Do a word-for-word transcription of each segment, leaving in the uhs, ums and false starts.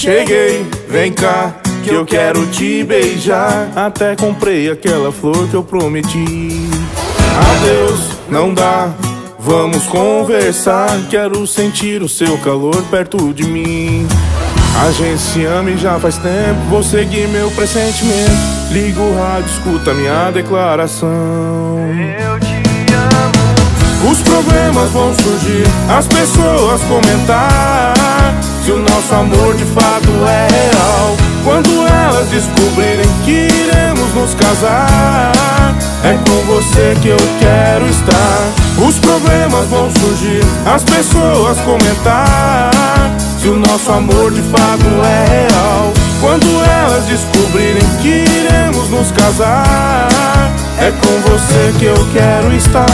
Cheguei, vem cá, que eu quero te beijar. Até comprei aquela flor que eu prometi. Adeus, não dá, vamos conversar. Quero sentir o seu calor perto de mim. A gente se ama e já faz tempo. Vou seguir meu pressentimento. Liga o rádio, escuta minha declaração. Eu te amo. Os problemas vão surgir, as pessoas comentar se o nosso amor de fato é real. Quando elas descobrirem que iremos nos casar, é com você que eu quero estar. Os problemas vão surgir, as pessoas comentar se o nosso amor de fato é real. Quando elas descobrirem que iremos nos casar, é com você que eu quero estar.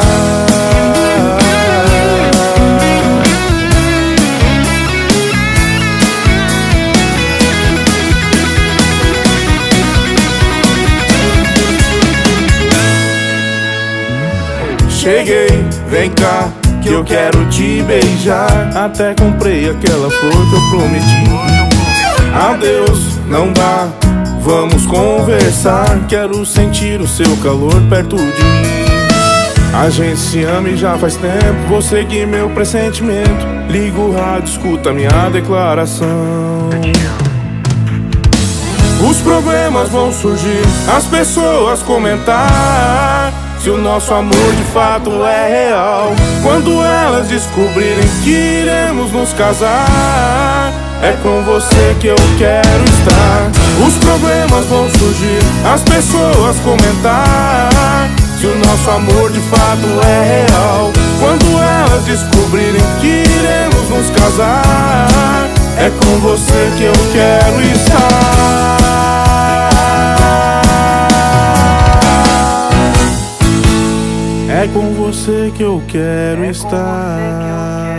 Cheguei, vem cá, que eu quero te beijar. Até comprei aquela flor que eu prometi. Adeus, não dá, vamos conversar. Quero sentir o seu calor perto de mim. A gente se ama e já faz tempo. Vou seguir meu pressentimento. Liga o rádio, escuta minha declaração. Os problemas vão surgir, as pessoas comentar se o nosso amor de fato é real. Quando elas descobrirem que iremos nos casar, é com você que eu quero estar. Os problemas vão surgir, as pessoas comentar se o nosso amor de fato é real. Quando elas descobrirem que iremos nos casar, é com você que eu quero estar. É com você que eu quero estar.